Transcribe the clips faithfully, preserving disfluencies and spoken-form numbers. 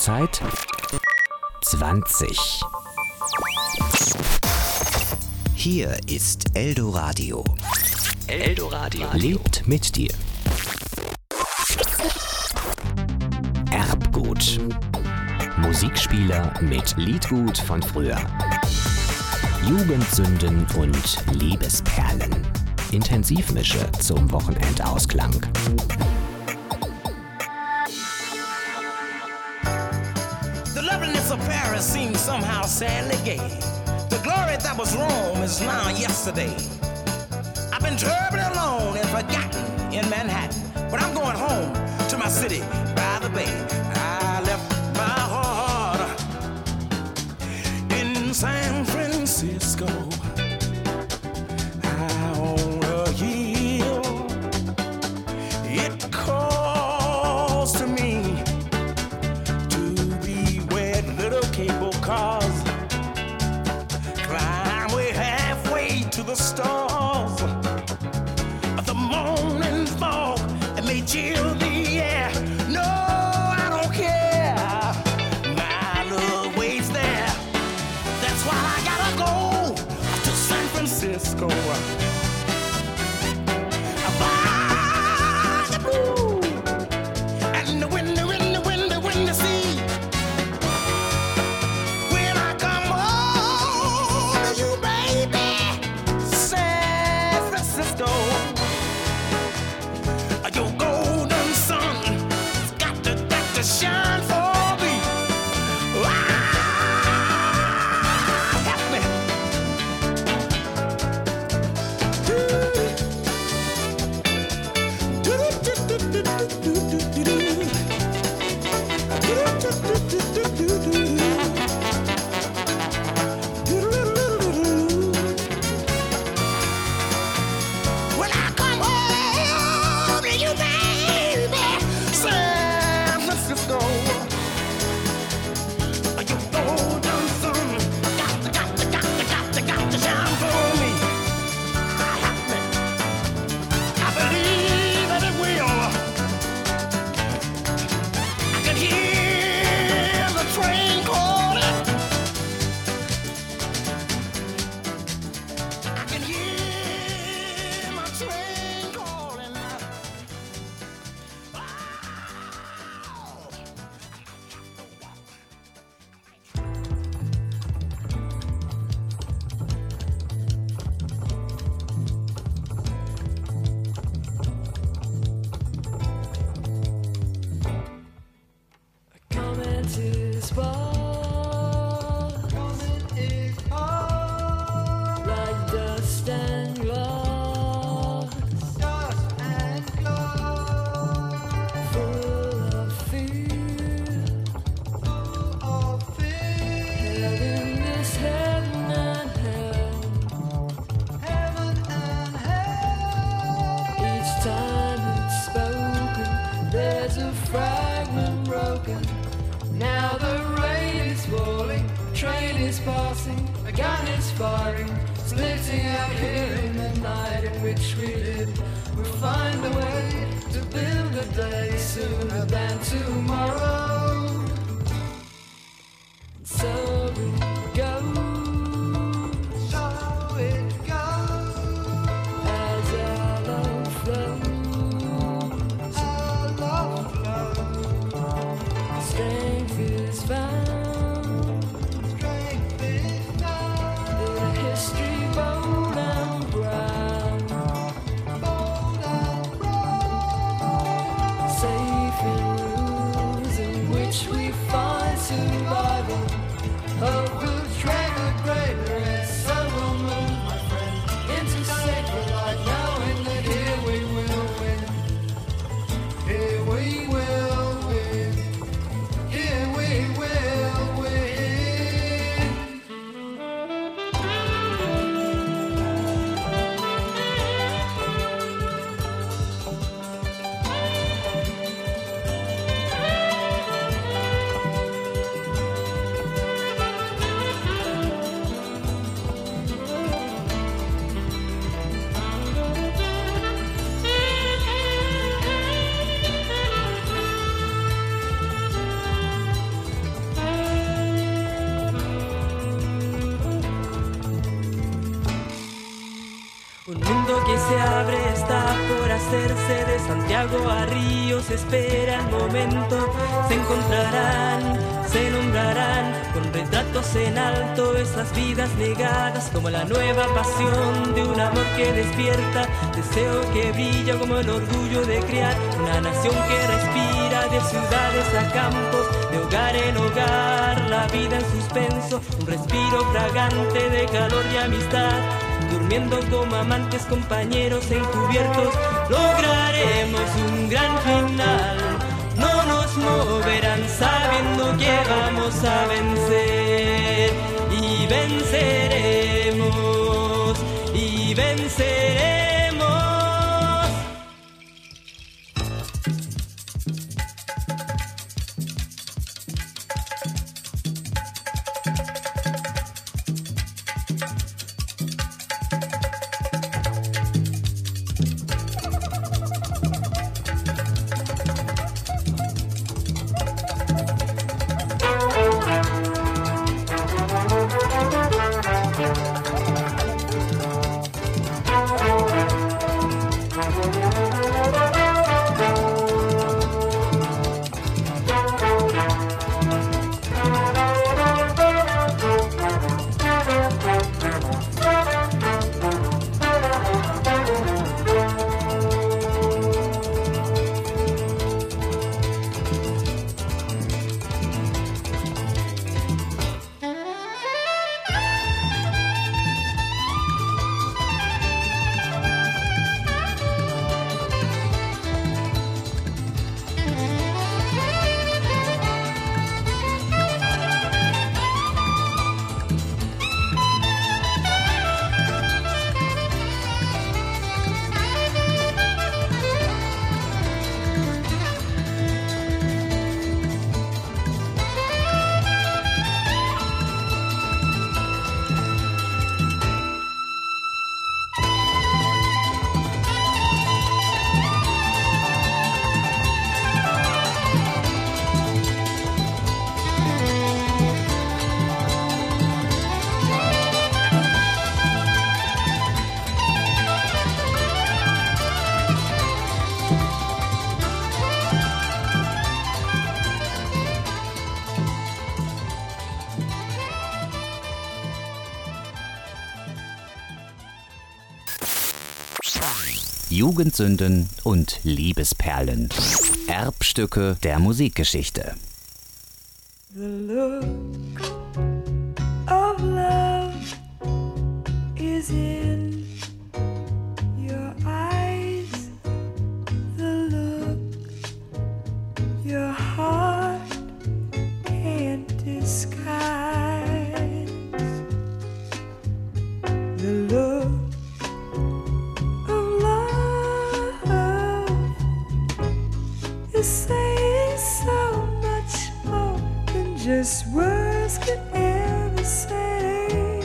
Uhrzeit zwanzig. Hier ist Eldoradio. Eldoradio lebt mit dir. Erbgut. Musikspieler mit Liedgut von früher. Jugendsünden und Liebesperlen. Intensivmische zum Wochenendausklang. The loveliness of Paris seems somehow sadly gay. The glory that was Rome is now yesterday. I've been terribly alone and forgotten in Manhattan, but I'm going home to my city by the bay. I left my heart in San Francisco. I own a hill. It calls to me to be where little cable cars climb way halfway to the stars. The morning fog and may chill the air. No, I don't care. My love waits there. That's why I gotta go to San Francisco. By the blue and the windy, windy, windy, windy sea. When I come home to you, baby, San Francisco. Your golden sun has got to, got to shine for me. Ah, help me. When I come home to you, baby, San Francisco, your golden sun got to, got to, got to, got to, got to shine for me. Help me. I believe that it will. I can hear the train calling. I can hear my train calling. Comment is hard, comment is hard, like dust and glass, dust and glass, full of fear, full of fear, held in this heaven and hell, heaven and hell. Each time it's spoken, there's a fragment broken. Now the rain is falling, train is passing, a gun is firing, splitting out here in the night in which we live. We'll find a way to build a day sooner than tomorrow. So it goes, so it goes, as our love flows, our love flows. Strength is found, strength is found, in a history bold and brown, bold and brown. Safe in rooms in which we find survival. Hope will drag a greater and sun will move, my friend, into sacred light, knowing that here we will win. Here we will win. Here we will win. camino que se abre está por hacerse. De Santiago a Río se espera el momento. Se encontrarán, se nombrarán con retratos en alto esas vidas negadas, como la nueva pasión de un amor que despierta, deseo que brilla como el orgullo de crear una nación que respira de ciudades a campos, de hogar en hogar, la vida en suspenso, un respiro fragante de calor y amistad, durmiendo como amantes, compañeros encubiertos, lograremos un gran final. No nos moverán sabiendo que vamos a vencer y venceremos y venceremos. Jugendsünden und Liebesperlen. Erbstücke der Musikgeschichte. The look of love is in your eyes. The look your heart can't disguise. The look saying so much more than just words could ever say.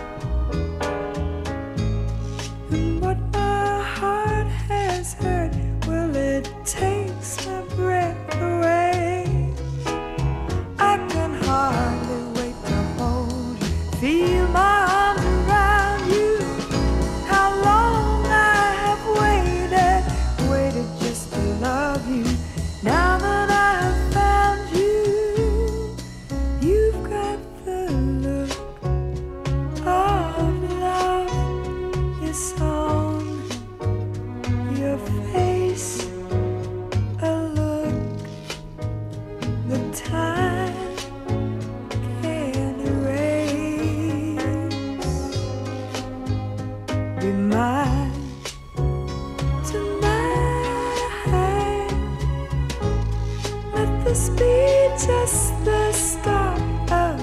And what my heart has heard, well, it takes my breath away. I can hardly wait to hold you, feel my arms around you. How long I have waited, waited just to love you. Now that I've found you, you've got the look of love. It's on your face, a look the time can't erase. Be mine tonight. Let this be just the start of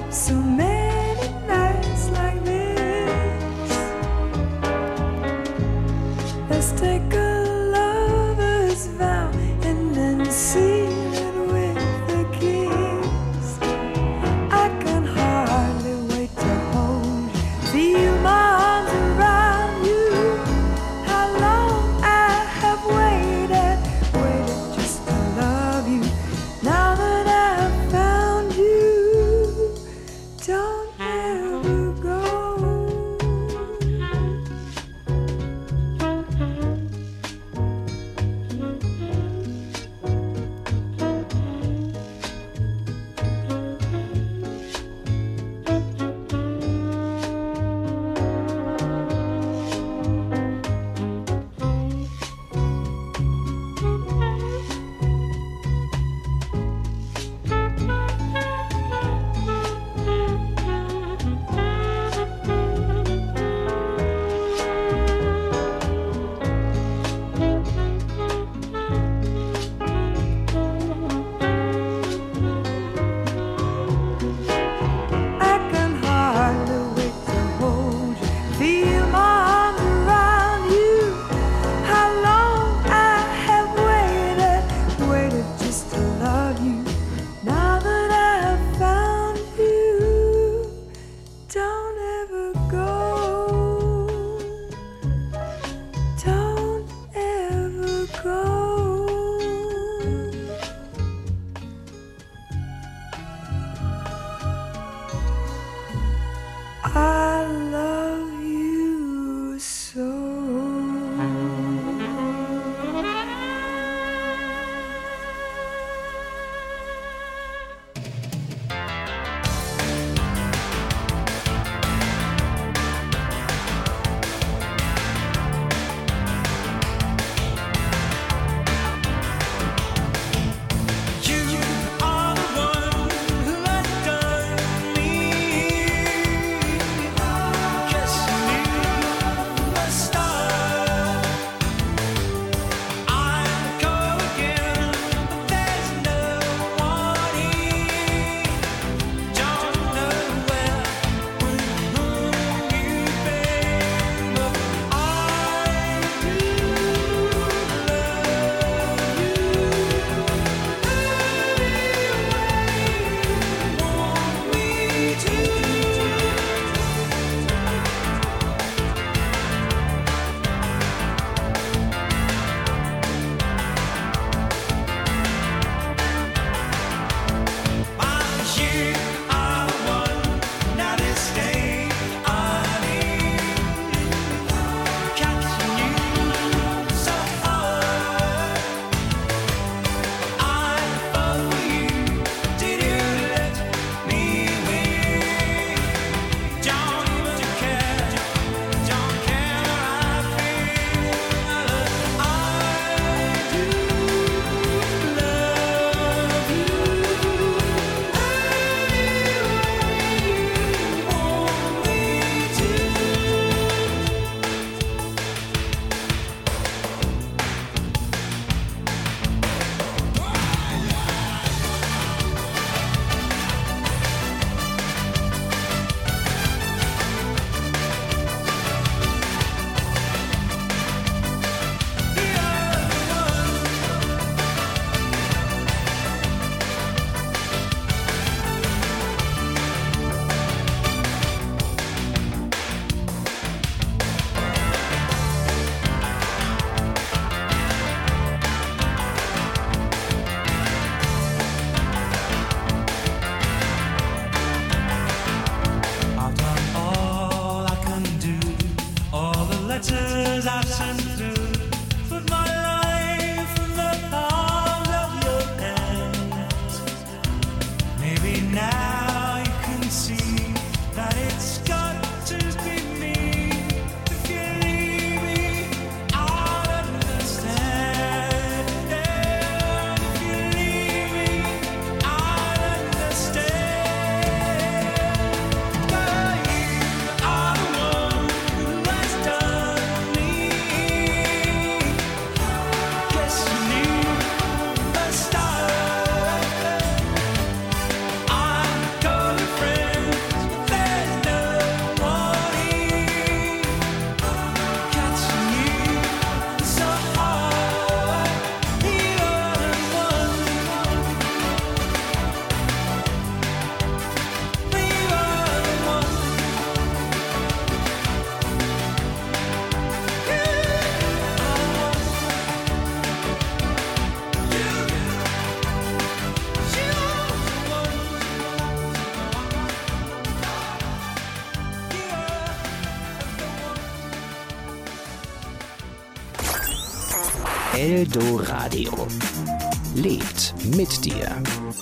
Eldo Radio. Lebt mit dir.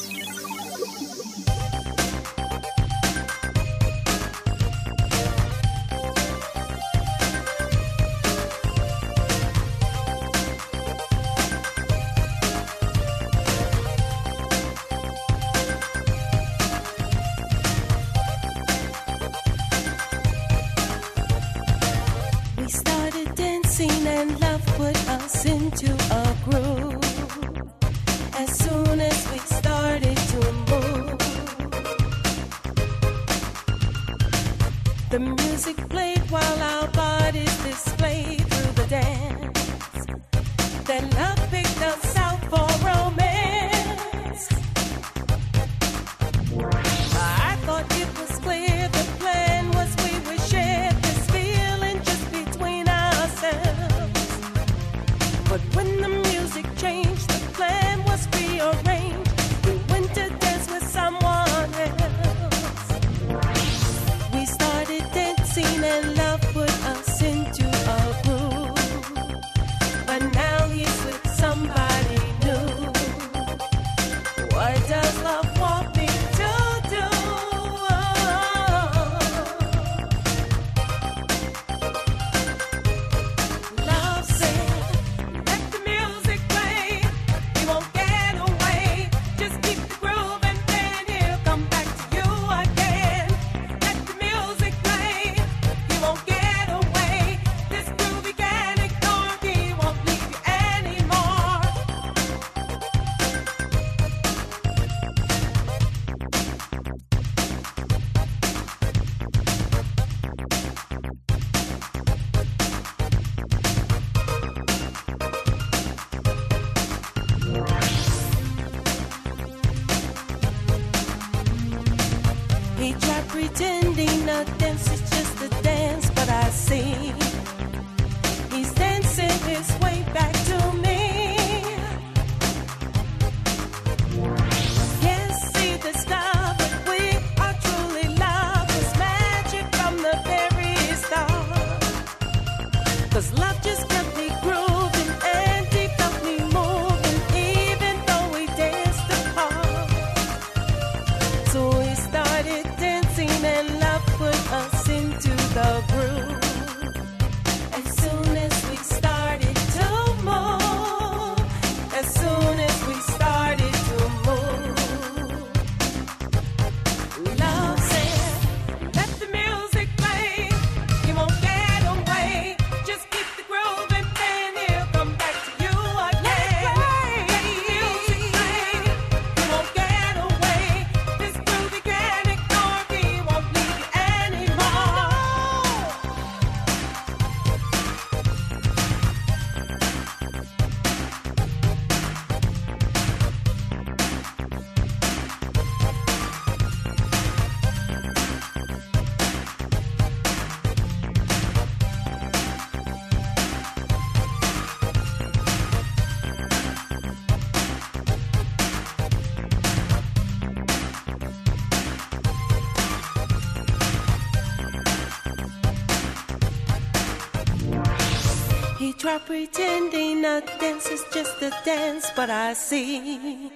Try pretending a dance is just a dance, but I see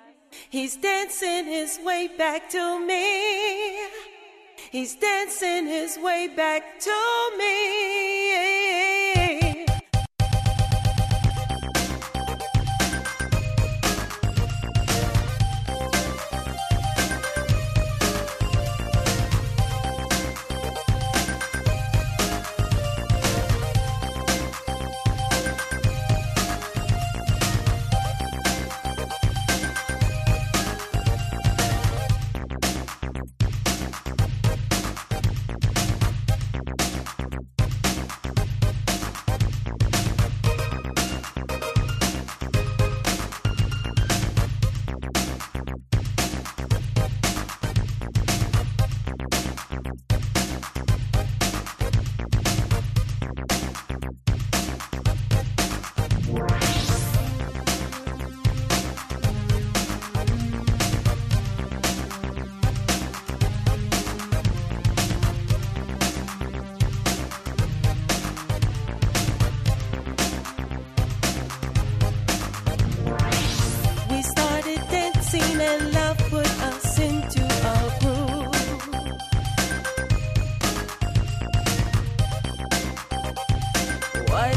he's dancing his way back to me. He's dancing his way back to me.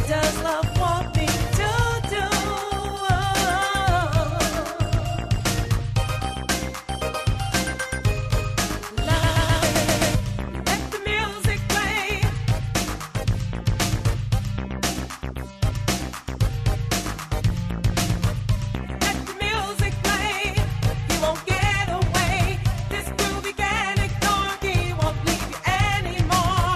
does love want me to do? Let the music play. Let the music play. He won't get away. This groove he can't ignore. He won't leave you anymore.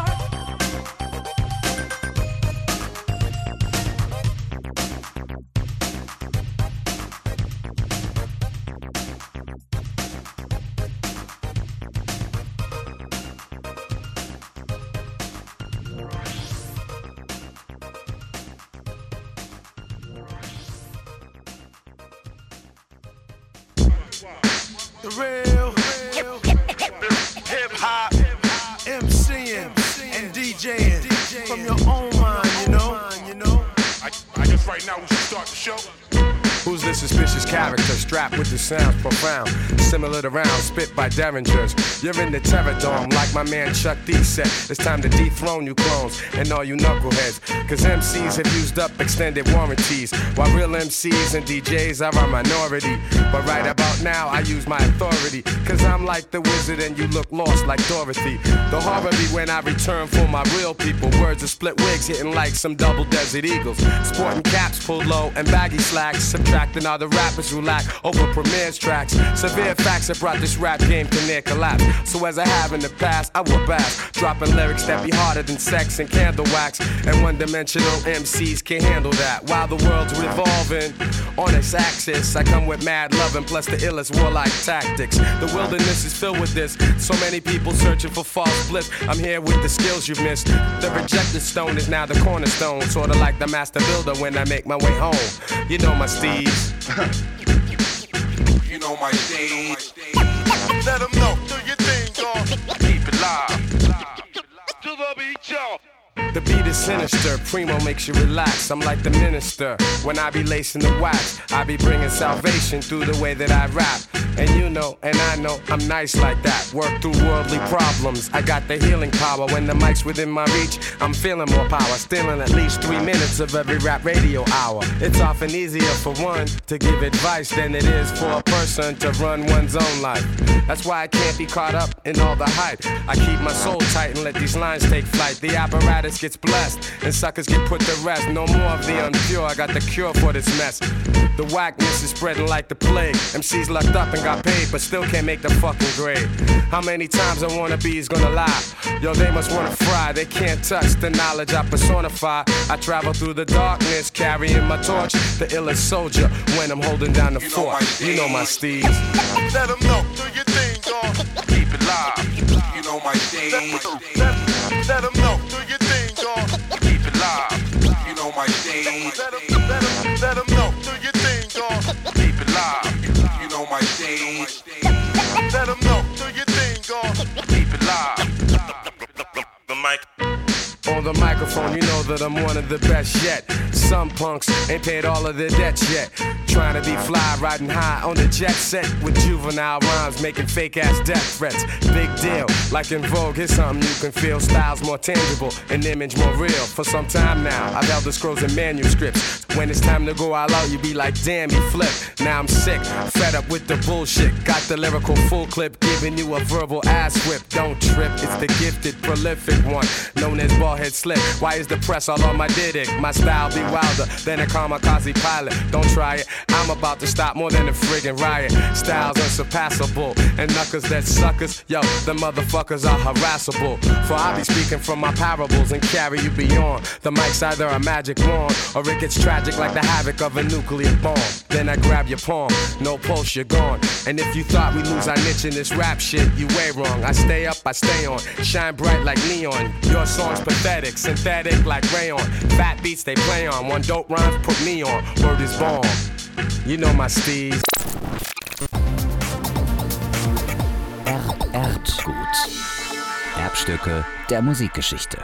The real, real hip hop, MCing and DJing from your own mind, you know. I, I guess right now we should start the show. Who's this suspicious character strapped with the sounds profound, similar to rounds spit by derringers? You're in the terror dome like my man Chuck D said. It's time to dethrone you clones and all you knuckleheads. Cause M Cs have used up extended warranties, while real M Cs and D Js are a minority. But right about now I use my authority, cause I'm like the wizard and you look lost like Dorothy. The horror be when I return for my real people. Words of split wigs hitting like some double desert eagles. Sporting caps pulled low and baggy slacks, subtracting all the rappers who lack over premieres tracks. Severe facts have brought this rap game to near collapse. So as I have in the past, I will bash, dropping lyrics that be harder than sex and candle wax. And one-dimensional M Cs can't handle that. While the world's revolving on its axis, I come with mad loving plus the illest warlike tactics. The wilderness is filled with this, so many people searching for false bliss. I'm here with the skills you've missed. The rejected stone is now the cornerstone, sorta like the master builder when I make my way home. You know my steeds. You know my stage. Let them know, do your thing, dog. Keep it live. To the beat, y'all. The beat is sinister, Primo makes you relax. I'm like the minister, when I be lacing the wax, I be bringing salvation through the way that I rap. And you know, and I know, I'm nice like that. Work through worldly problems, I got the healing power. When the mic's within my reach, I'm feeling more power. Stealing at least three minutes of every rap radio hour. It's often easier for one to give advice than it is for a person to run one's own life. That's why I can't be caught up in all the hype. I keep my soul tight and let these lines take flight. The apparatus gets blessed and suckers get put to rest. No more of the unpure, I got the cure for this mess. The whackness is spreading like the plague. M Cs lucked up and got paid, but still can't make the fucking grade. How many times a wannabe's gonna lie? Yo, they must wanna fry. They can't touch the knowledge I personify. I travel through the darkness, carrying my torch. The illest soldier when I'm holding down the You know fort. my You know my steeds. Let them know, do your thing, dog. Keep it live. You know my stage. Let, let them know, do your thing, dog. Keep it live. You know my stage. Let them, let them, let them know, do your thing, dog. Keep it live. You know my stage. Let them know, do your thing, dog. Keep it live. The mic. On the microphone, you know that I'm one of the best yet. Some punks ain't paid all of their debts yet. Trying to be fly, riding high on the jet set with juvenile rhymes, making fake ass death threats. Big deal, like in Vogue, here's something you can feel. Styles more tangible, an image more real. For some time now, I've held the scrolls and manuscripts. When it's time to go all out, you be like, damn, you flip. Now I'm sick, fed up with the bullshit. Got the lyrical full clip, giving you a verbal ass whip. Don't trip, it's the gifted, prolific one, known as Ballhead Slip. Why is the press all on my dick? My style be wilder than a kamikaze pilot. Don't try it, I'm about to stop more than a friggin' riot. Styles unsurpassable, and knuckers that suckers, yo, the motherfuckers are harassable. For I be speaking from my parables and carry you beyond. The mic's either a magic wand, or it gets tragic like the havoc of a nuclear bomb. Then I grab your palm, no pulse, you're gone. And if you thought we lose our niche in this rap shit, you way wrong. I stay up, I stay on, shine bright like neon. Your song's pathetic, synthetic like rayon. Fat beats they play on, one dope rhymes put me on. Word is born. You know my steez. Erbgut. Erbstücke der Musikgeschichte.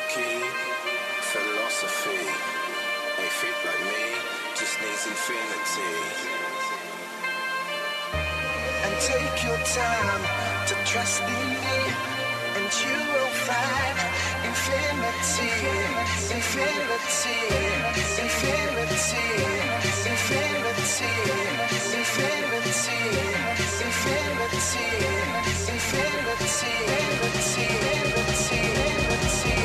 key, philosophy. A freak like me just needs infinity. And take your time to trust in me, and you will find infinity, infinity, infinity, infinity, infinity, infinity, infinity, infinity, infinity,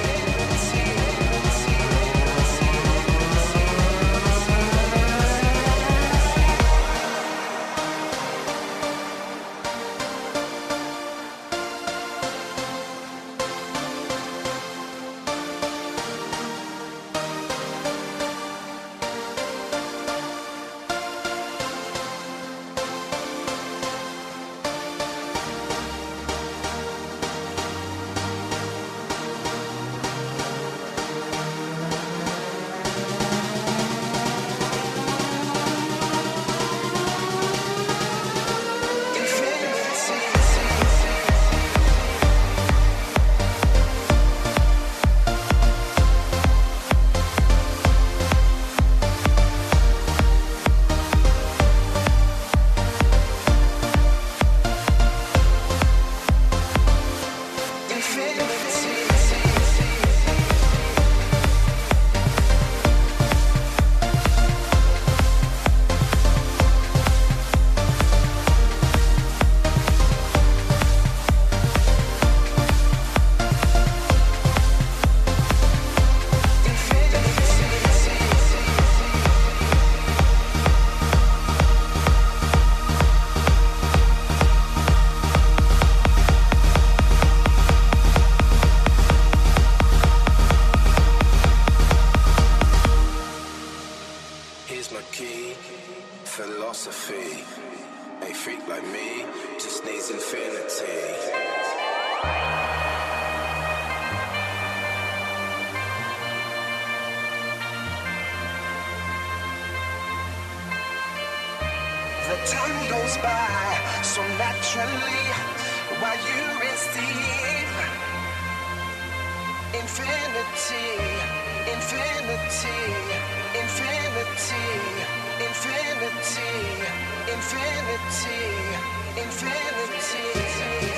philosophy. A freak like me just needs infinity. The time goes by so naturally while you receive infinity, infinity, infinity, infinity, infinity, infinity.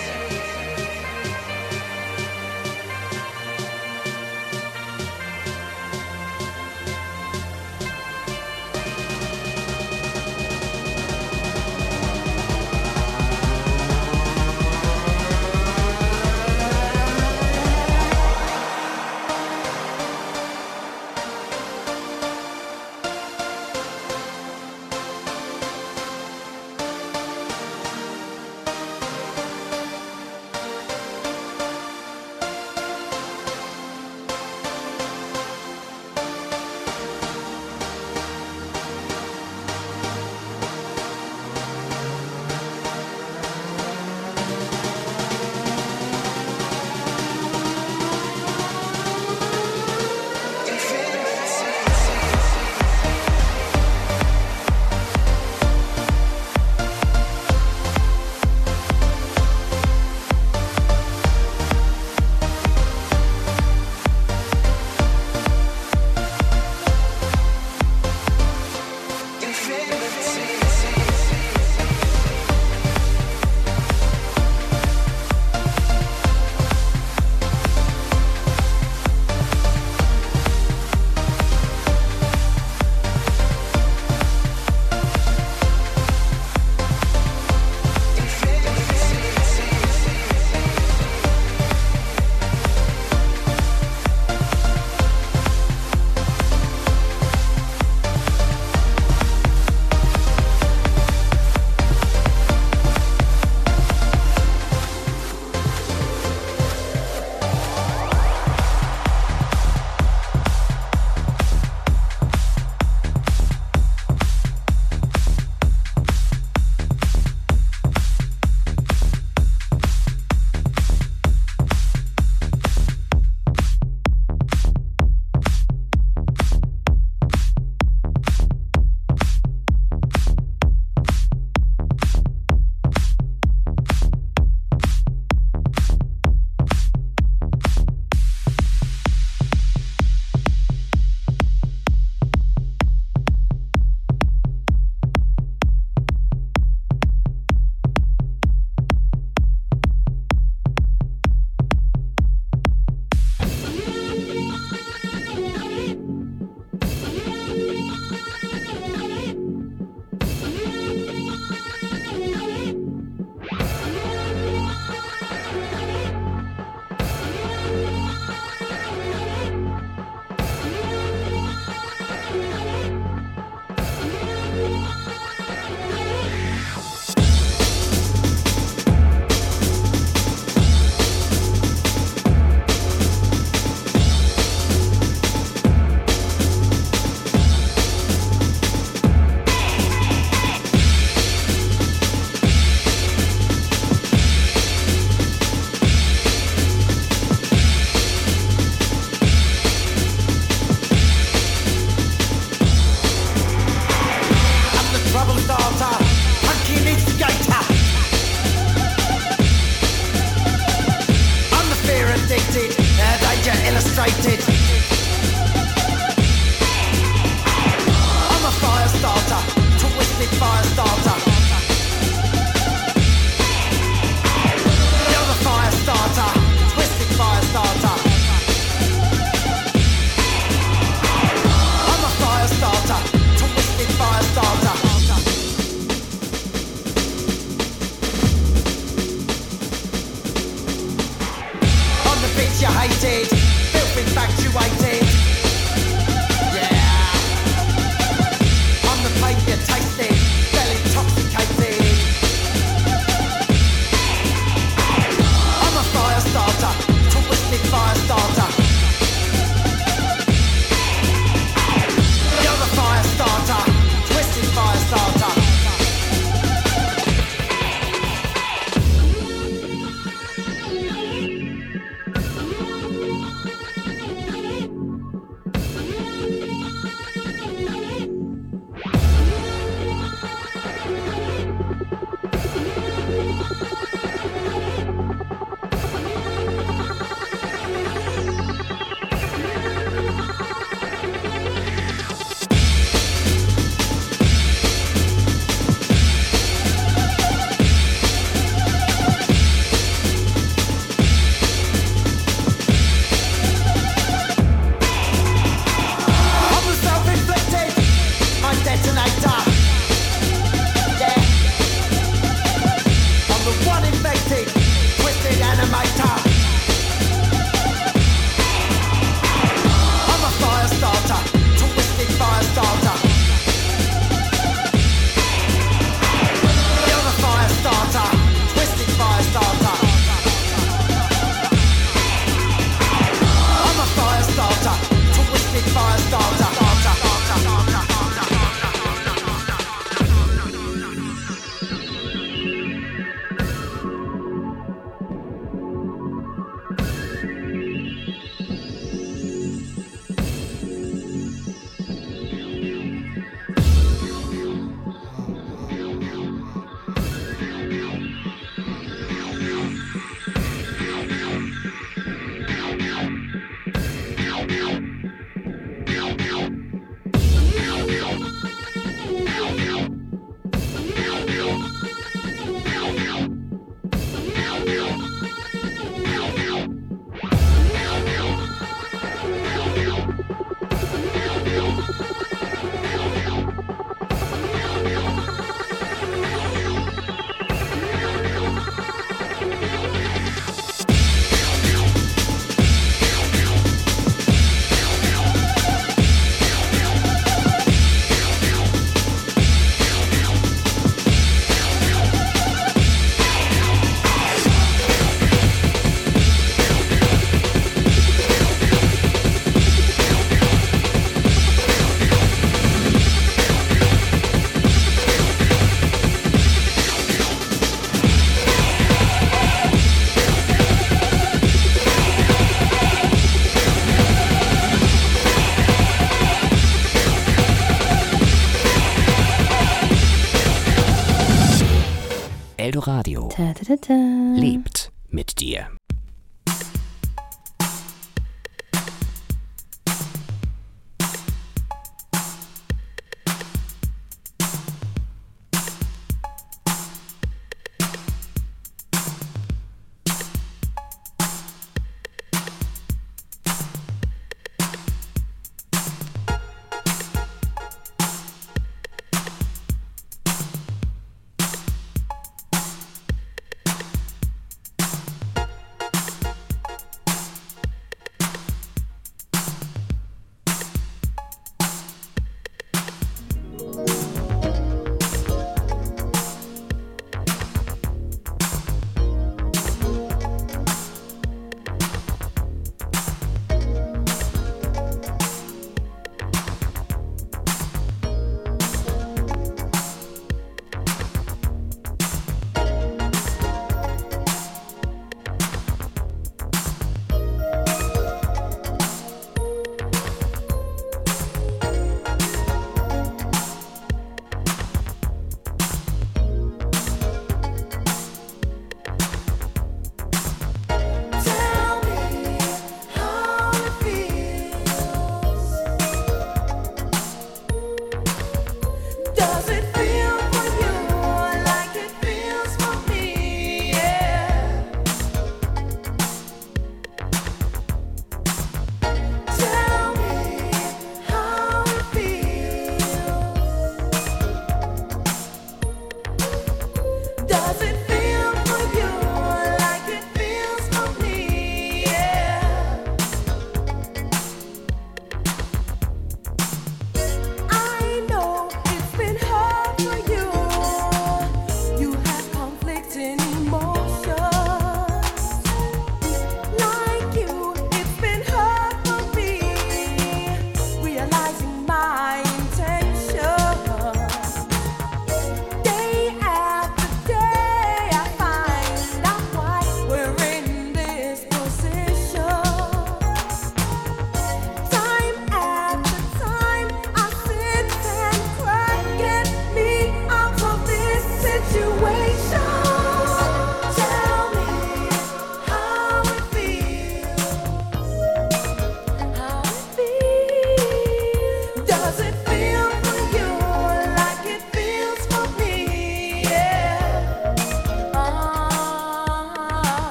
Ta, ta, ta, ta. Lebt mit dir.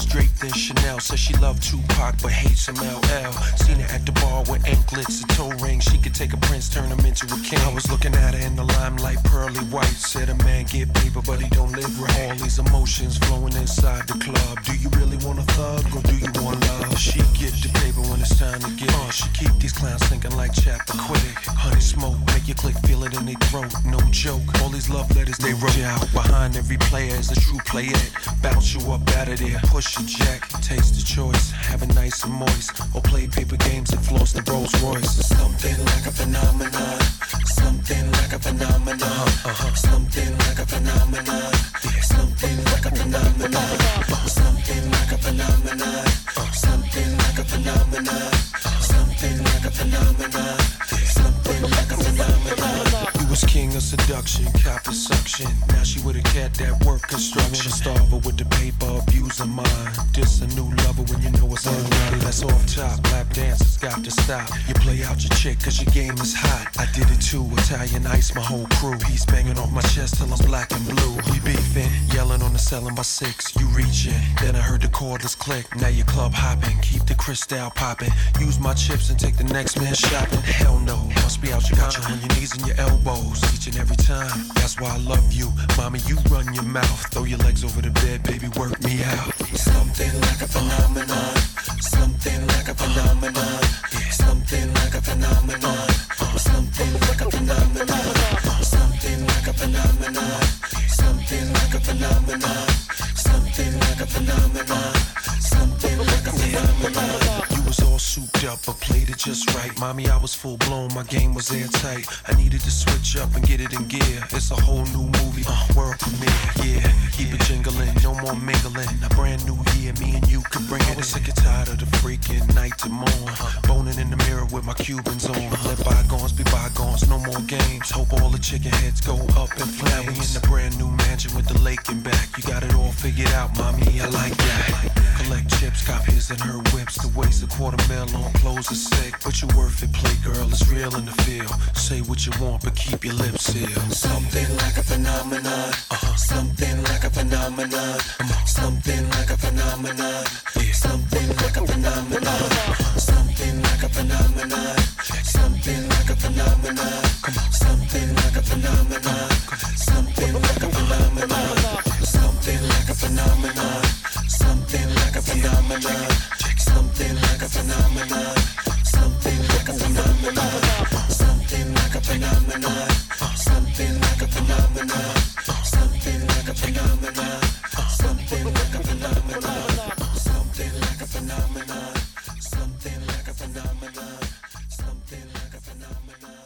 draped in Chanel. Said she loved Tupac but hates some L L. Seen her at the bar with anklets and toe rings. She could take a prince, turn him into a king. I was looking at her in the limelight, pearly white. Said a man get paper but he don't live right. All these emotions flowing inside the club. Do you really want a thug or do you want love? She get the paper when it's time to get on. She keep these clowns thinking like Chappaquiddick. Honey smoke, make your click feel it in their throat. No joke, all these love letters they wrote you out. Behind every player is a true playette. Bounce you up out of there, push your jack. Taste the choice, have it nice and moist. Or play paper games and floss the Rolls Royce. Something like a phenomenon. Something like a phenomenon. Uh-huh, uh-huh. Something like a phenomenon. Yeah. Something like a phenomenon. Something like a phenomenon. Something like a phenomenon. Something like a phenomenon. Something like a phenomenon. You was king of seduction, cop of suction. Now she with a cat that work construction. Starve her with the paper, abuse her mind. This a new lover when you know it's unready. That's off top, lap dancers got to stop. You play out your chick cause your game is hot. I did it too, Italian ice, my whole crew. He's banging off my chest till I'm black and blue. We beefing, yelling on the ceiling by six. You reaching, then I heard the cordless click. Now you club hopping, keep the crystal popping. Use my chips and take the next man shopping. Hell no, must be out your mind. On your knees and your elbows, each and every time. That's why I love you, mommy. You run your mouth, throw your legs over the bed, baby. Work me out. Something like a phenomenon. Something like a phenomenon. Yeah. Something like a phenomenon. Something like a phenomenon. Something like a phenomenon. Something like a phenomenon. Something like a phenomenon. Something like a phenomenon. You was all souped up, but played it just right. Mommy, I was full blown, my game was airtight. I needed to switch up and get it in gear. It's a whole new movie, uh, world premiere. Yeah, keep it jingling, no more mingling. A brand new year, me and you can bring it. I was sick and tired of the freaking night to morn. Boning in the mirror with my Cubans on. Let bygones be bygones, no more games. Hope all the chicken heads go up in flames. Now we in the brand new mansion with the lake in back. You got it all figured out, mommy, I like that. Collect chips, cop his and her whips. To waste a quarter mil on clothes is sick, but you worth it, play girl, it's real in the field. Say what you want, but keep your lips sealed. Something like a phenomenon. Uh-huh. Something like a phenomenon. Uh-huh. Something like a phenomenon. Yeah. Something like a phenomenon. Uh-huh. Something like a phenomenon. Something like a phenomenon. Come on. Something like a phenomenon. Something like a phenomenon. Something like a phenomenon. Something like a phenomenon. Something like a phenomenon. Something like a phenomenon. Something like a phenomenon. Something like a phenomenon. Something like a phenomenon. Something like a phenomenon. Something like a phenomenon. Something like a phenomenon. Something like a phenomenon.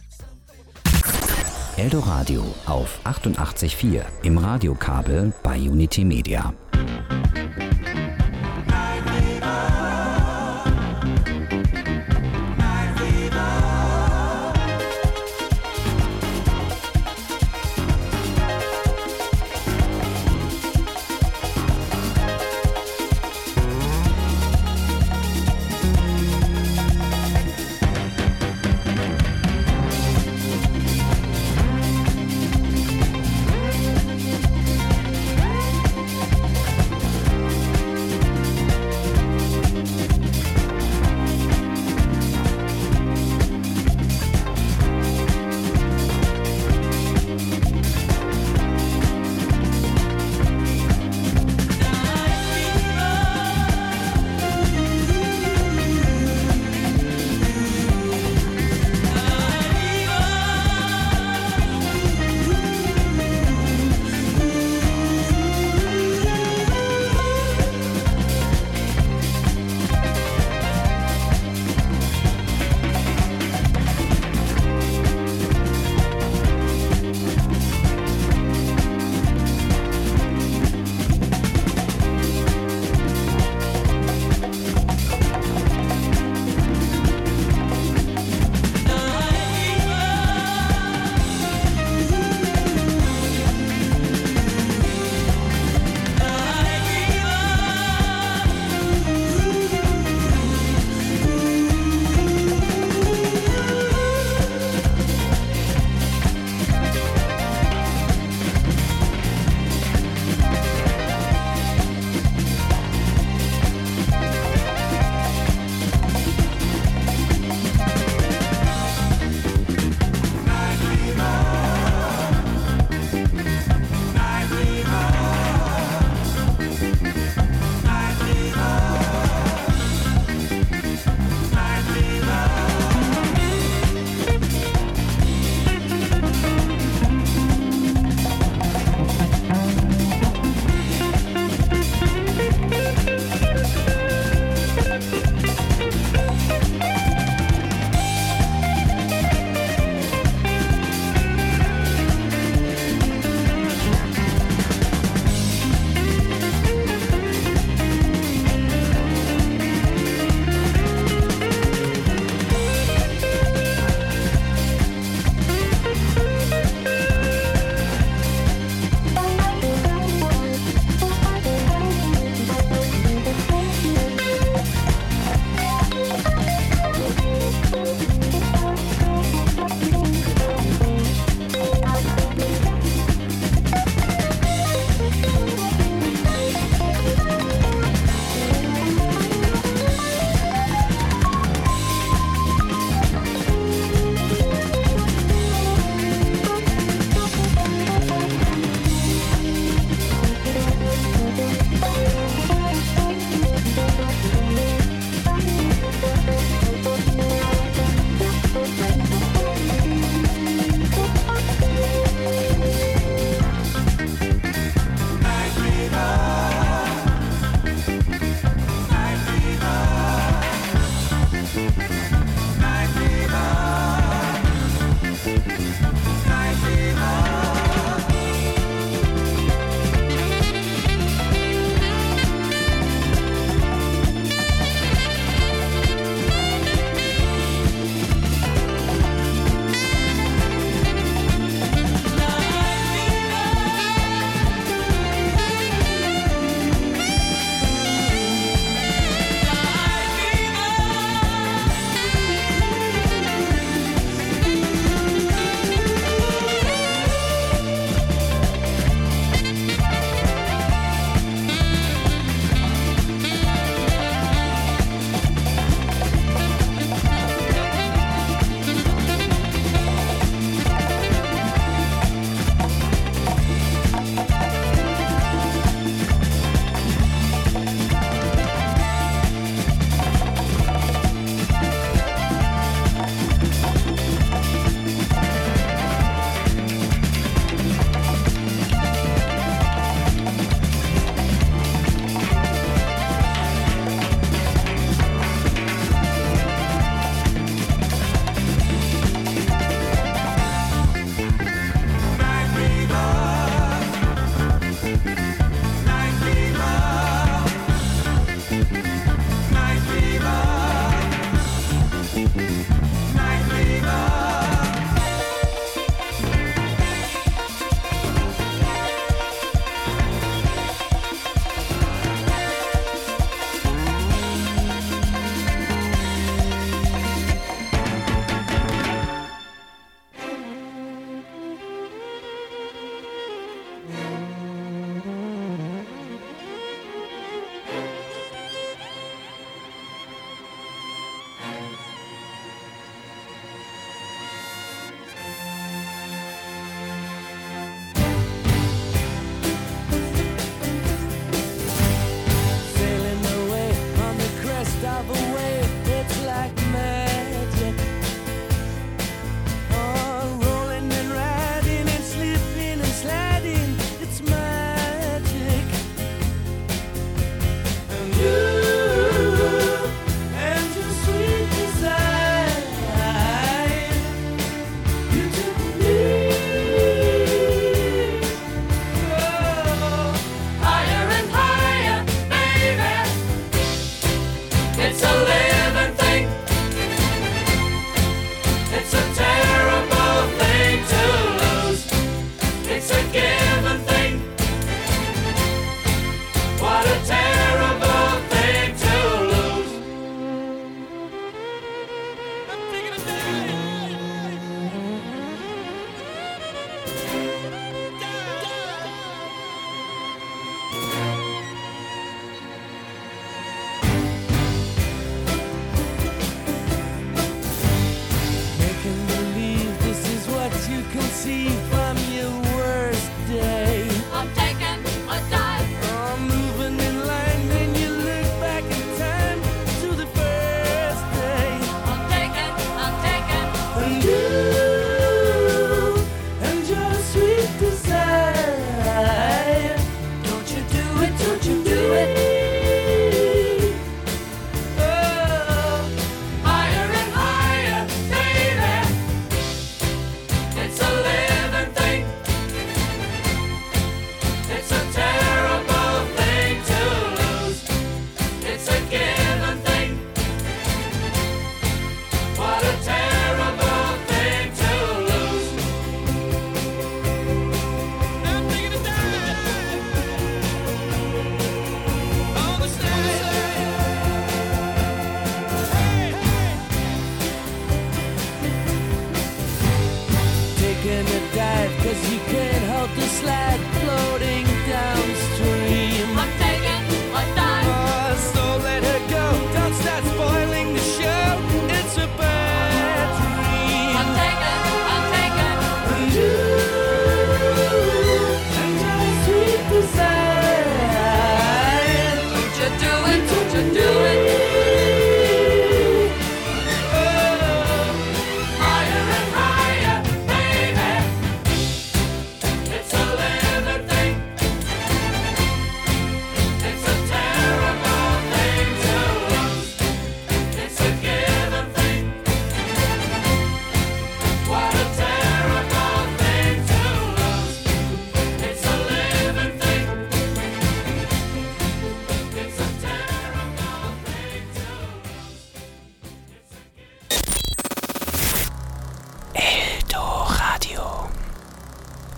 Eldoradio auf achtundachtzig Komma vier im Radiokabel bei Unity Media.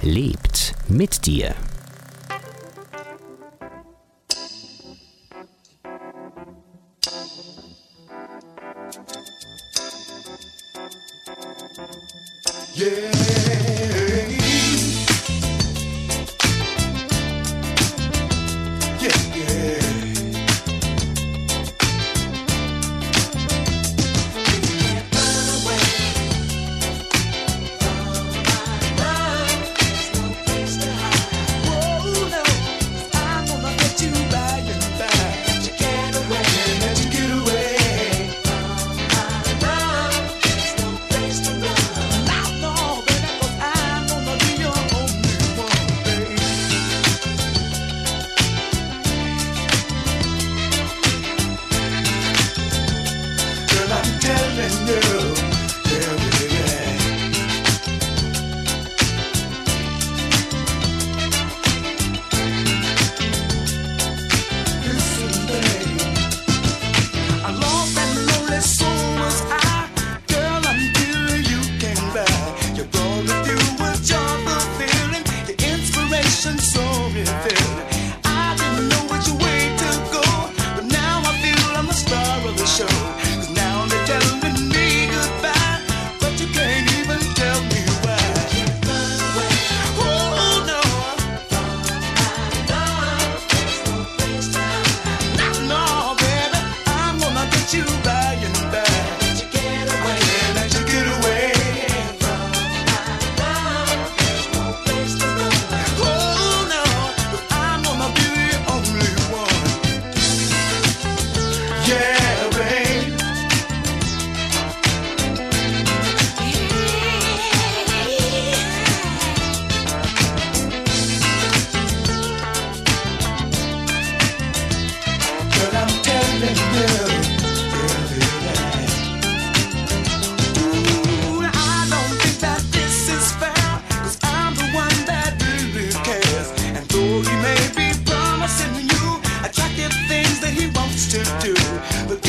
lebt mit dir. Yeah. But